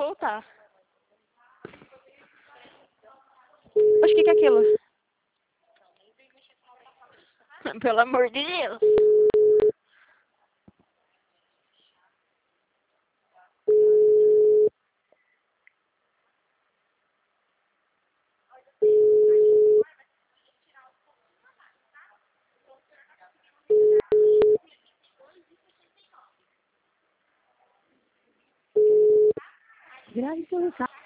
voltar. Oxe, o que é aquilo? Pelo amor de Deus. Grave seu recado.